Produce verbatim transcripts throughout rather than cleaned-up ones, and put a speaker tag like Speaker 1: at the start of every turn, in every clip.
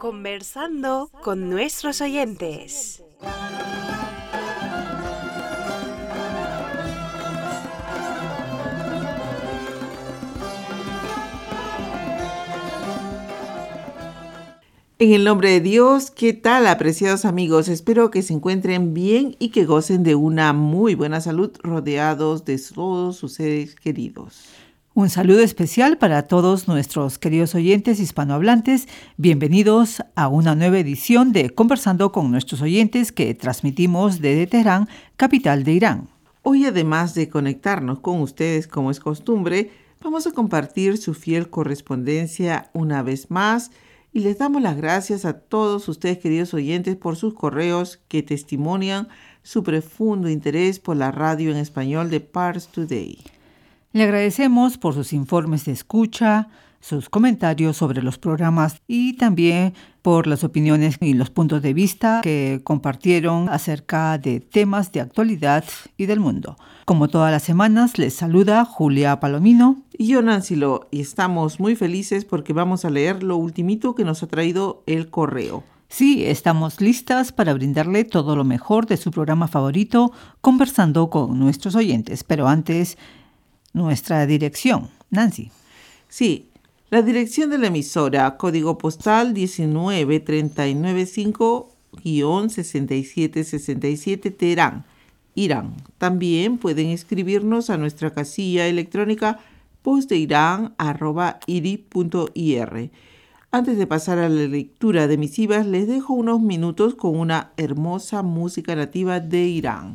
Speaker 1: Conversando con nuestros oyentes.
Speaker 2: En el nombre de Dios, ¿qué tal, apreciados amigos? Espero que se encuentren bien y que gocen de una muy buena salud, rodeados de todos sus seres queridos.
Speaker 3: Un saludo especial para todos nuestros queridos oyentes hispanohablantes. Bienvenidos a una nueva edición de Conversando con nuestros oyentes que transmitimos desde Teherán, capital de Irán.
Speaker 2: Hoy, además de conectarnos con ustedes como es costumbre, vamos a compartir su fiel correspondencia una vez más. Y les damos las gracias a todos ustedes, queridos oyentes, por sus correos que testimonian su profundo interés por la radio en español de Pars Today.
Speaker 3: Le agradecemos por sus informes de escucha, sus comentarios sobre los programas y también por las opiniones y los puntos de vista que compartieron acerca de temas de actualidad y del mundo. Como todas las semanas, les saluda Julia Palomino.
Speaker 2: Y yo, Nancy Lo, y estamos muy felices porque vamos a leer lo ultimito que nos ha traído el correo.
Speaker 3: Sí, estamos listas para brindarle todo lo mejor de su programa favorito, Conversando con nuestros oyentes. Pero antes, nuestra dirección. Nancy.
Speaker 2: Sí, la dirección de la emisora, código postal diecinueve treinta y nueve cinco sesenta y siete sesenta y siete, Teherán, Irán. También pueden escribirnos a nuestra casilla electrónica postdeiran arroba iri punto ir. Antes de pasar a la lectura de misivas, les dejo unos minutos con una hermosa música nativa de Irán.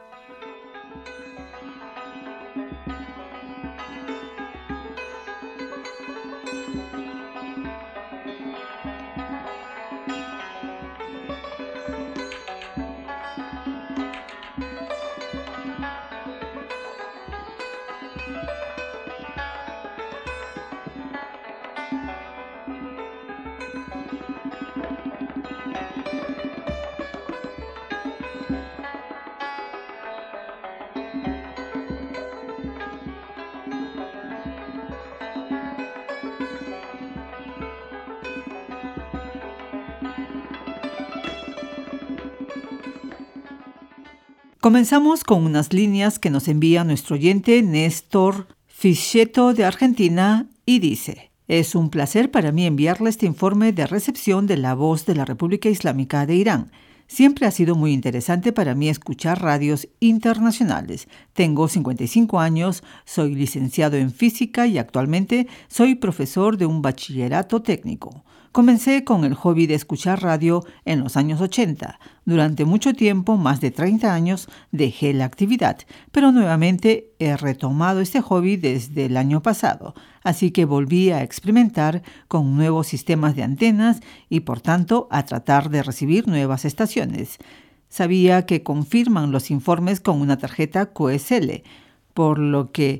Speaker 3: Comenzamos con unas líneas que nos envía nuestro oyente Néstor Fischeto de Argentina y dice: es un placer para mí enviarle este informe de recepción de la voz de la República Islámica de Irán. Siempre ha sido muy interesante para mí escuchar radios internacionales. Tengo cincuenta y cinco años, soy licenciado en física y actualmente soy profesor de un bachillerato técnico. Comencé con el hobby de escuchar radio en los años ochenta. Durante mucho tiempo, más de treinta años, dejé la actividad, pero nuevamente he retomado este hobby desde el año pasado. Así que volví a experimentar con nuevos sistemas de antenas y, por tanto, a tratar de recibir nuevas estaciones. Sabía que confirman los informes con una tarjeta Q S L, por lo que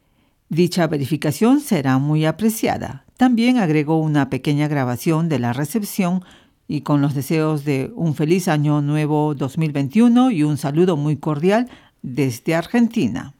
Speaker 3: dicha verificación será muy apreciada. También agregó una pequeña grabación de la recepción y con los deseos de un feliz año nuevo dos mil veintiuno y un saludo muy cordial desde Argentina.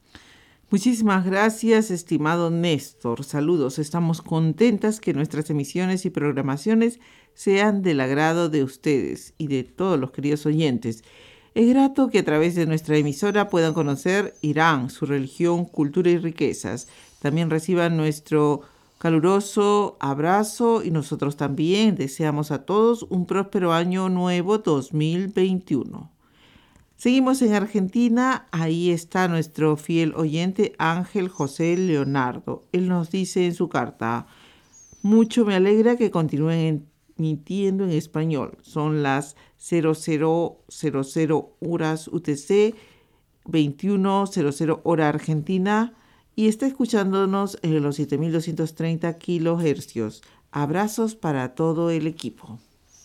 Speaker 2: Muchísimas gracias, estimado Néstor. Saludos. Estamos contentas que nuestras emisiones y programaciones sean del agrado de ustedes y de todos los queridos oyentes. Es grato que a través de nuestra emisora puedan conocer Irán, su religión, cultura y riquezas. También reciban nuestro caluroso abrazo y nosotros también deseamos a todos un próspero año nuevo dos mil veintiuno. Seguimos en Argentina, ahí está nuestro fiel oyente Ángel José Leonardo. Él nos dice en su carta: mucho me alegra que continúen emitiendo en español. Son las cero cero cero cero horas U T C, veintiuno cero cero hora Argentina, y está escuchándonos en los siete mil doscientos treinta kilohercios. Abrazos para todo el equipo.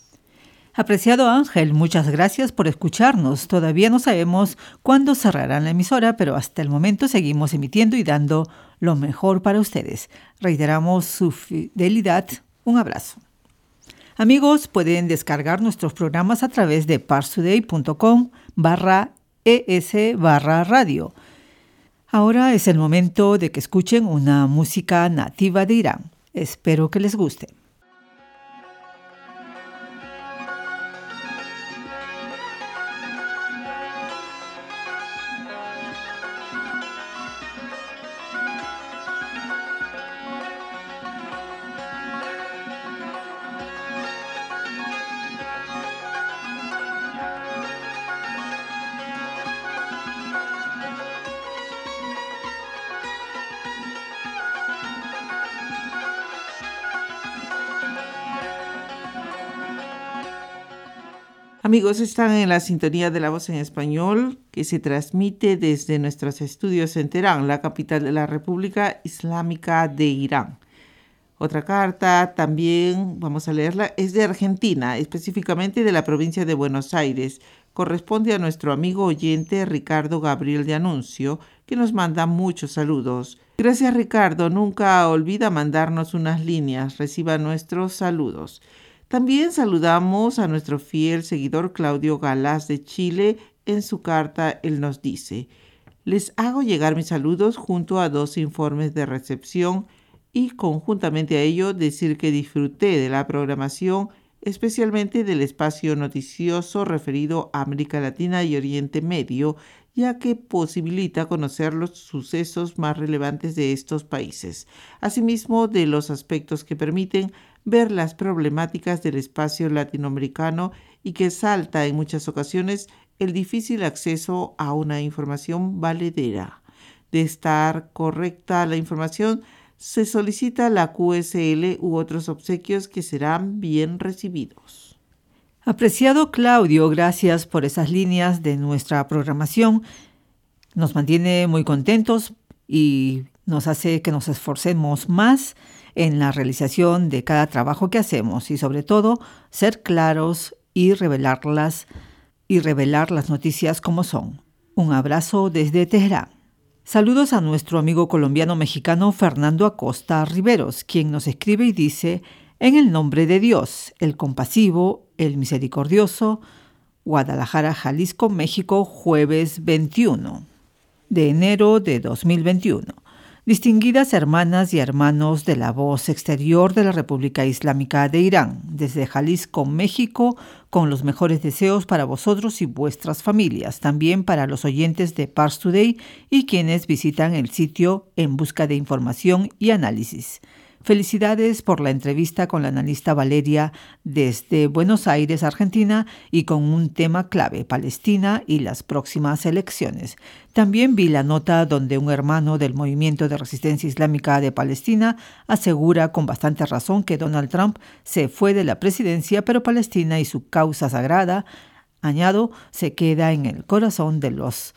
Speaker 3: Apreciado Ángel, muchas gracias por escucharnos. Todavía no sabemos cuándo cerrarán la emisora, pero hasta el momento seguimos emitiendo y dando lo mejor para ustedes. Reiteramos su fidelidad. Un abrazo. Amigos, pueden descargar nuestros programas a través de parstoday.com barra es barra radio. Ahora es el momento de que escuchen una música nativa de Irán. Espero que les guste.
Speaker 2: Amigos, están en la sintonía de La Voz en Español, que se transmite desde nuestros estudios en Teherán, la capital de la República Islámica de Irán. Otra carta, también vamos a leerla, es de Argentina, específicamente de la provincia de Buenos Aires. Corresponde a nuestro amigo oyente Ricardo Gabriel de Anuncio, que nos manda muchos saludos. Gracias, Ricardo. Nunca olvida mandarnos unas líneas. Reciba nuestros saludos. También saludamos a nuestro fiel seguidor Claudio Galás de Chile. En su carta, él nos dice: les hago llegar mis saludos junto a dos informes de recepción y conjuntamente a ello decir que disfruté de la programación, especialmente del espacio noticioso referido a América Latina y Oriente Medio, ya que posibilita conocer los sucesos más relevantes de estos países, asimismo de los aspectos que permiten ver las problemáticas del espacio latinoamericano y que salta en muchas ocasiones el difícil acceso a una información valedera. De estar correcta la información, se solicita la Q S L u otros obsequios que serán bien recibidos.
Speaker 3: Apreciado Claudio, gracias por esas líneas de nuestra programación. Nos mantiene muy contentos y nos hace que nos esforcemos más en la realización de cada trabajo que hacemos y sobre todo ser claros y revelarlas y revelar las noticias como son. Un abrazo desde Teherán. Saludos a nuestro amigo colombiano-mexicano Fernando Acosta Riveros, quien nos escribe y dice: en el nombre de Dios, el compasivo, el misericordioso, Guadalajara, Jalisco, México, jueves veintiuno de enero de dos mil veintiuno. Distinguidas hermanas y hermanos de la voz exterior de la República Islámica de Irán, desde Jalisco, México, con los mejores deseos para vosotros y vuestras familias, también para los oyentes de Pars Today y quienes visitan el sitio en busca de información y análisis. Felicidades por la entrevista con la analista Valeria desde Buenos Aires, Argentina, y con un tema clave, Palestina y las próximas elecciones. También vi la nota donde un hermano del Movimiento de Resistencia Islámica de Palestina asegura con bastante razón que Donald Trump se fue de la presidencia, pero Palestina y su causa sagrada, añado, se queda en el corazón de los,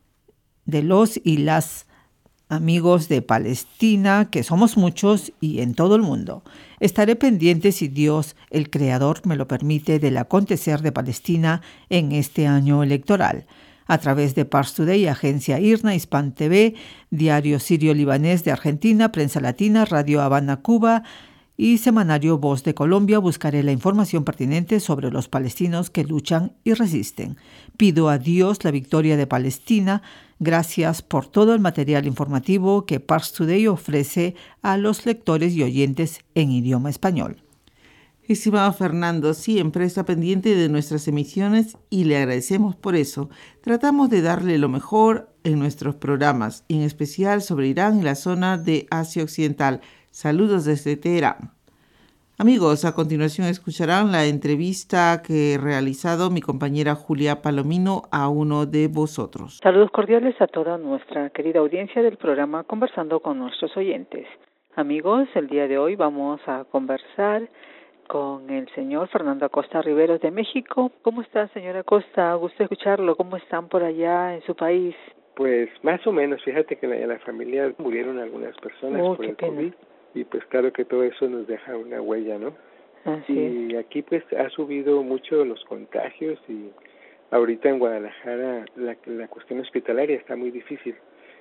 Speaker 3: de los y las amigos de Palestina, que somos muchos y en todo el mundo. Estaré pendiente, si Dios, el Creador, me lo permite, del acontecer de Palestina en este año electoral. A través de Pars Today, Agencia IRNA, Hispan T V, Diario Sirio-Libanés de Argentina, Prensa Latina, Radio Habana, Cuba y Semanario Voz de Colombia, buscaré la información pertinente sobre los palestinos que luchan y resisten. Pido a Dios la victoria de Palestina. Gracias por todo el material informativo que Pars Today ofrece a los lectores y oyentes en idioma español.
Speaker 2: Estimado Fernando, siempre está pendiente de nuestras emisiones y le agradecemos por eso. Tratamos de darle lo mejor en nuestros programas, en especial sobre Irán y la zona de Asia Occidental. Saludos desde Teherán. Amigos, a continuación escucharán la entrevista que he realizado mi compañera Julia Palomino a uno de vosotros.
Speaker 4: Saludos cordiales a toda nuestra querida audiencia del programa Conversando con nuestros oyentes. Amigos, el día de hoy vamos a conversar con el señor Fernando Acosta Riveros de México. ¿Cómo está, señor Acosta? Gusto escucharlo. ¿Cómo están por allá en su país?
Speaker 5: Pues más o menos, fíjate que en la, la familia murieron algunas personas
Speaker 4: oh,
Speaker 5: por el
Speaker 4: pena.
Speaker 5: COVID. Y pues claro que todo eso nos deja una huella, ¿no?
Speaker 4: Así
Speaker 5: y
Speaker 4: es.
Speaker 5: Aquí pues ha subido mucho los contagios y ahorita en Guadalajara la, la cuestión hospitalaria está muy difícil.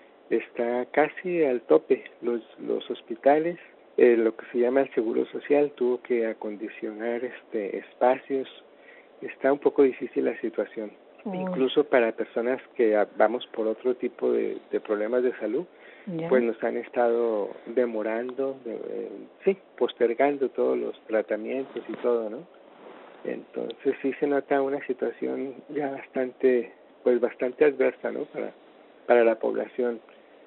Speaker 5: Está casi al tope. Los, los hospitales, eh, lo que se llama el Seguro Social, tuvo que acondicionar este espacios. Está un poco difícil la situación. Oh. Incluso para personas que vamos por otro tipo de, de problemas de salud, Yeah. pues nos han estado demorando, de, eh, sí, postergando todos los tratamientos y todo, ¿no? Entonces sí se nota una situación ya bastante, pues bastante adversa, ¿no? Para, para la población.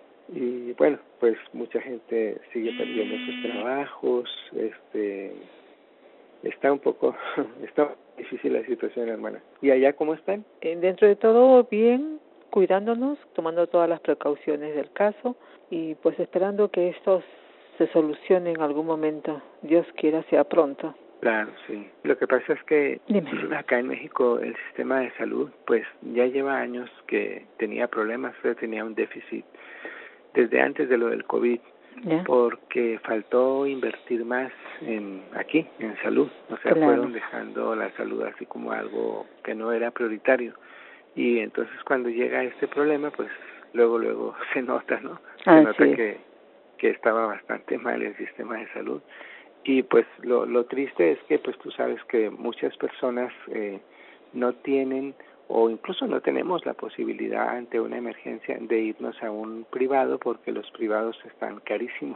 Speaker 5: Y bueno, pues mucha gente sigue perdiendo sus trabajos, este, está un poco, está difícil la situación, hermana. ¿Y allá cómo están?
Speaker 4: Eh, dentro de todo bien, cuidándonos, tomando todas las precauciones del caso y pues esperando que esto se solucione en algún momento. Dios quiera sea pronto.
Speaker 5: Claro, sí. Lo que pasa es que
Speaker 4: Dime.
Speaker 5: acá en México el sistema de salud pues ya lleva años que tenía problemas, tenía un déficit desde antes de lo del COVID, ¿ya? Porque faltó invertir más en aquí, en salud. O sea, claro. Fueron dejando la salud así como algo que no era prioritario. Y entonces cuando llega este problema, pues luego, luego se nota, ¿no? Se ah, nota sí. que, que estaba bastante mal el sistema de salud. Y pues lo, lo triste es que pues tú sabes que muchas personas eh, no tienen o incluso no tenemos la posibilidad ante una emergencia de irnos a un privado porque los privados están carísimos.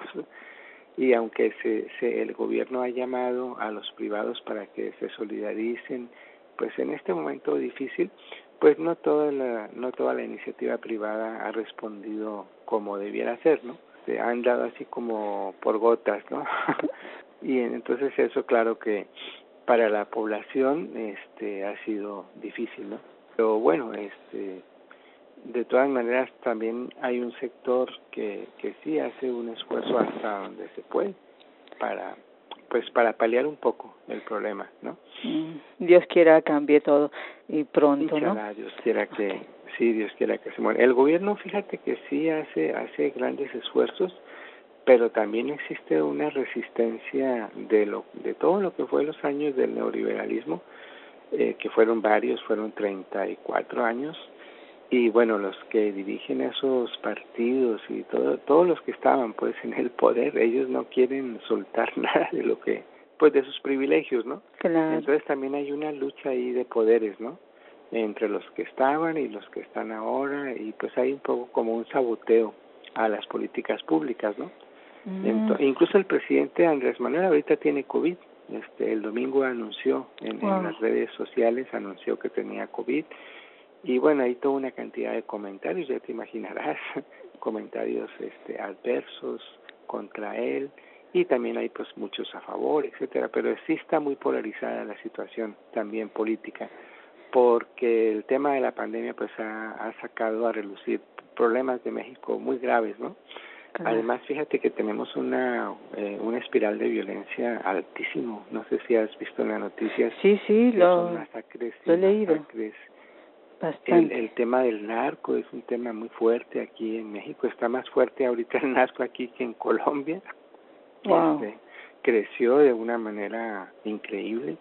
Speaker 5: Y aunque se, se el gobierno ha llamado a los privados para que se solidaricen, pues en este momento difícil, pues no toda la no toda la iniciativa privada ha respondido como debiera ser, ¿no? Se han dado así como por gotas, ¿no? Y entonces eso claro que para la población este ha sido difícil, ¿no? Pero bueno, este de todas maneras también hay un sector que que sí hace un esfuerzo hasta donde se puede para pues para paliar un poco el problema, ¿no?
Speaker 4: Dios quiera cambie todo y pronto,
Speaker 5: Inchalá,
Speaker 4: ¿no?
Speaker 5: Dios quiera que sí, Dios quiera que se muera. El gobierno, fíjate que sí hace hace grandes esfuerzos, pero también existe una resistencia de lo de todo lo que fue los años del neoliberalismo, eh, que fueron varios, fueron treinta y cuatro años. Y bueno, los que dirigen esos partidos y todo, todos los que estaban pues en el poder, ellos no quieren soltar nada de lo que, pues de sus privilegios, ¿no?
Speaker 4: Claro.
Speaker 5: Entonces también hay una lucha ahí de poderes, ¿no? Entre los que estaban y los que están ahora, y pues hay un poco como un saboteo a las políticas públicas, ¿no? Mm. Entonces, incluso el presidente Andrés Manuel ahorita tiene COVID, este, el domingo anunció en, wow. en las redes sociales, anunció que tenía COVID. Y bueno, hay toda una cantidad de comentarios, ya te imaginarás, comentarios este, adversos contra él, y también hay pues muchos a favor, etcétera, pero sí está muy polarizada la situación también política, porque el tema de la pandemia pues ha, ha sacado a relucir problemas de México muy graves, ¿no? Claro. Además, fíjate que tenemos una eh, una espiral de violencia altísimo, no sé si has visto en las noticias.
Speaker 4: Sí, sí, lo,
Speaker 5: son masacres,
Speaker 4: lo he leído.
Speaker 5: Masacres. El, el tema del narco es un tema muy fuerte aquí en México, está más fuerte ahorita el narco aquí que en Colombia.
Speaker 4: Wow.
Speaker 5: Este, creció de una manera increíble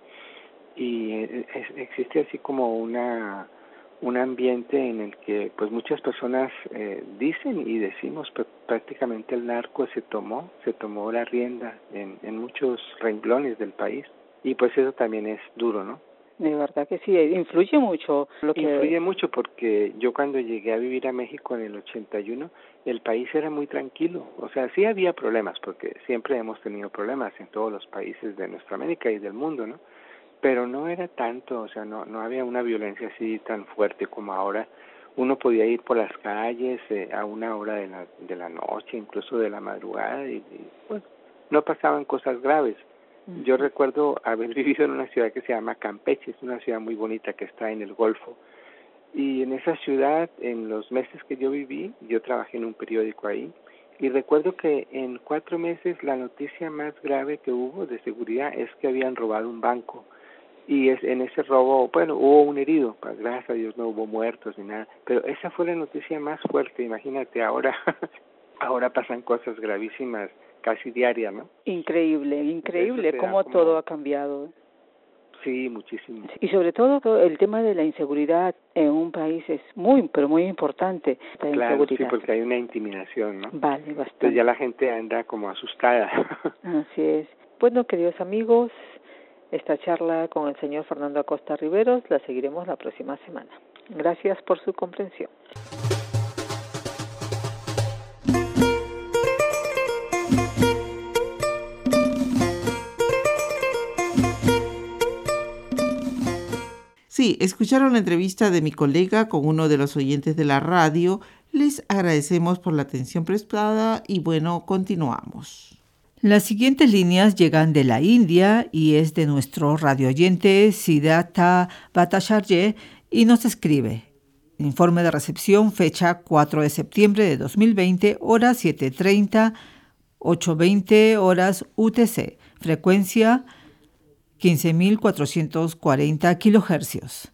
Speaker 5: y es, existe así como una un ambiente en el que pues muchas personas eh, dicen y decimos que prácticamente el narco se tomó, se tomó la rienda en, en muchos renglones del país y pues eso también es duro, ¿no?
Speaker 4: De verdad que sí, influye mucho. Lo que...
Speaker 5: Influye mucho porque yo cuando llegué a vivir a México en el ochenta y uno, el país era muy tranquilo. O sea, sí había problemas, porque siempre hemos tenido problemas en todos los países de nuestra América y del mundo, ¿no? Pero no era tanto, o sea, no no había una violencia así tan fuerte como ahora. Uno podía ir por las calles eh, a una hora de la, de la noche, incluso de la madrugada, y, y pues no pasaban cosas graves. Yo recuerdo haber vivido en una ciudad que se llama Campeche, es una ciudad muy bonita que está en el Golfo. Y en esa ciudad, en los meses que yo viví, yo trabajé en un periódico ahí, y recuerdo que en cuatro meses la noticia más grave que hubo de seguridad es que habían robado un banco. Y es en ese robo, bueno, hubo un herido, gracias a Dios no hubo muertos ni nada, pero esa fue la noticia más fuerte, imagínate, ahora, ahora pasan cosas gravísimas casi diaria, ¿no?
Speaker 4: Increíble, increíble cómo como... todo ha cambiado.
Speaker 5: Sí, muchísimo.
Speaker 4: Y sobre todo el tema de la inseguridad en un país es muy, pero muy importante. La
Speaker 5: claro,
Speaker 4: inseguridad.
Speaker 5: Sí, porque hay una intimidación, ¿no?
Speaker 4: Vale, bastante.
Speaker 5: Entonces ya la gente anda como asustada.
Speaker 4: Así es. Bueno, queridos amigos, esta charla con el señor Fernando Acosta Riveros la seguiremos la próxima semana. Gracias por su comprensión.
Speaker 2: Sí, escucharon la entrevista de mi colega con uno de los oyentes de la radio. Les agradecemos por la atención prestada y bueno, continuamos.
Speaker 3: Las siguientes líneas llegan de la India y es de nuestro radio oyente Siddhartha Bhattacharya y nos escribe. Informe de recepción, fecha cuatro de septiembre de dos mil veinte, hora siete treinta, ocho veinte horas U T C. Frecuencia quince mil cuatrocientos cuarenta kilohercios.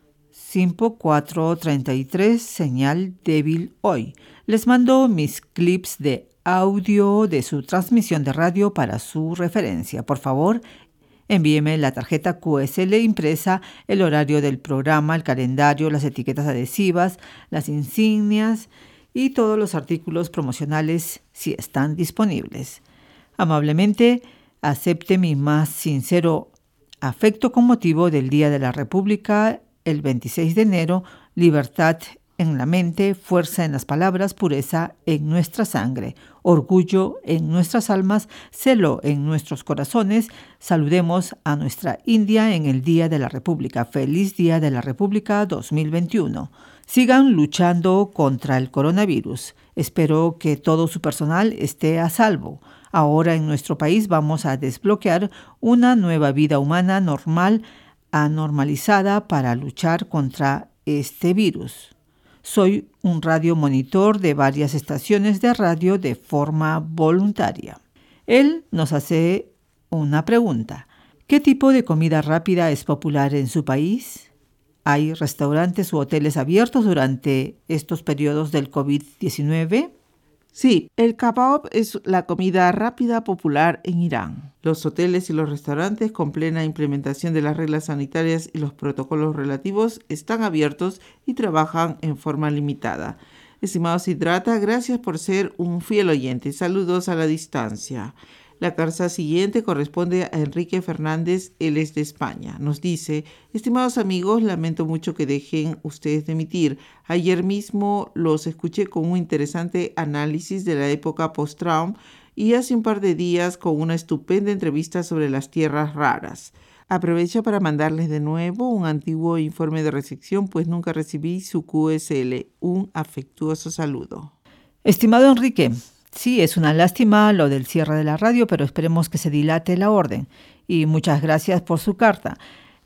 Speaker 3: cinco cuatro treinta y tres, señal débil hoy. Les mando mis clips de audio de su transmisión de radio para su referencia. Por favor, envíeme la tarjeta Q S L impresa, el horario del programa, el calendario, las etiquetas adhesivas, las insignias y todos los artículos promocionales si están disponibles. Amablemente, acepte mi más sincero afecto con motivo del Día de la República, el veintiséis de enero, libertad en la mente, fuerza en las palabras, pureza en nuestra sangre, orgullo en nuestras almas, celo en nuestros corazones. Saludemos a nuestra India en el Día de la República. Feliz Día de la República dos mil veintiuno. Sigan luchando contra el coronavirus. Espero que todo su personal esté a salvo. Ahora en nuestro país vamos a desbloquear una nueva vida humana normal, anormalizada para luchar contra este virus. Soy un radiomonitor de varias estaciones de radio de forma voluntaria. Él nos hace una pregunta. ¿Qué tipo de comida rápida es popular en su país? ¿Hay restaurantes u hoteles abiertos durante estos periodos del COVID diecinueve?
Speaker 2: Sí, el kebab es la comida rápida popular en Irán. Los hoteles y los restaurantes, con plena implementación de las reglas sanitarias y los protocolos relativos, están abiertos y trabajan en forma limitada. Estimado Siddhartha, gracias por ser un fiel oyente. Saludos a la distancia. La carta siguiente corresponde a Enrique Fernández, él es de España. Nos dice: estimados amigos, lamento mucho que dejen ustedes de emitir. Ayer mismo los escuché con un interesante análisis de la época post-Trump y hace un par de días con una estupenda entrevista sobre las tierras raras. Aprovecho para mandarles de nuevo un antiguo informe de recepción, pues nunca recibí su Q S L. Un afectuoso saludo.
Speaker 3: Estimado Enrique, sí, es una lástima lo del cierre de la radio, pero esperemos que se dilate la orden. Y muchas gracias por su carta.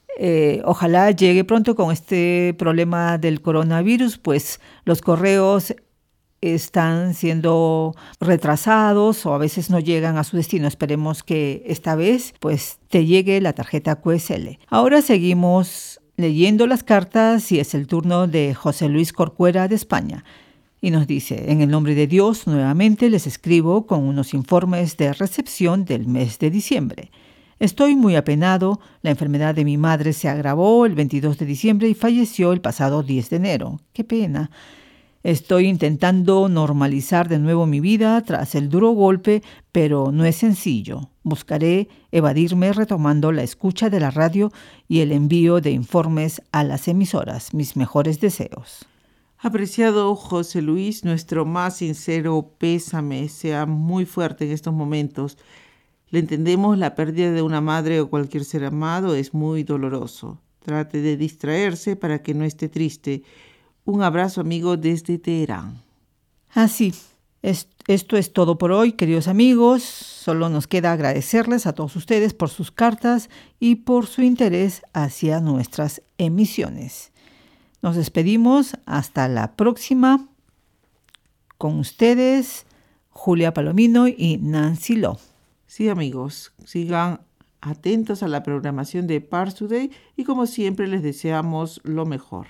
Speaker 3: Eh, ojalá llegue pronto con este problema del coronavirus, pues los correos están siendo retrasados o a veces no llegan a su destino. Esperemos que esta vez pues te llegue la tarjeta Q S L. Ahora seguimos leyendo las cartas y es el turno de José Luis Corcuera de España. Y nos dice: en el nombre de Dios, nuevamente les escribo con unos informes de recepción del mes de diciembre. Estoy muy apenado. La enfermedad de mi madre se agravó el veintidós de diciembre y falleció el pasado diez de enero. ¡Qué pena! Estoy intentando normalizar de nuevo mi vida tras el duro golpe, pero no es sencillo. Buscaré evadirme retomando la escucha de la radio y el envío de informes a las emisoras. Mis mejores deseos.
Speaker 2: Apreciado José Luis, nuestro más sincero pésame, sea muy fuerte en estos momentos. Le entendemos, la pérdida de una madre o cualquier ser amado es muy doloroso. Trate de distraerse para que no esté triste. Un abrazo, amigo, desde Teherán.
Speaker 3: Así, es, esto es todo por hoy, queridos amigos. Solo nos queda agradecerles a todos ustedes por sus cartas y por su interés hacia nuestras emisiones. Nos despedimos hasta la próxima. Con ustedes, Julia Palomino y Nancy Lo.
Speaker 2: Sí, amigos, sigan atentos a la programación de Pars Today y como siempre les deseamos lo mejor.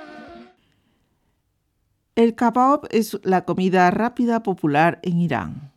Speaker 2: El kebab es la comida rápida popular en Irán.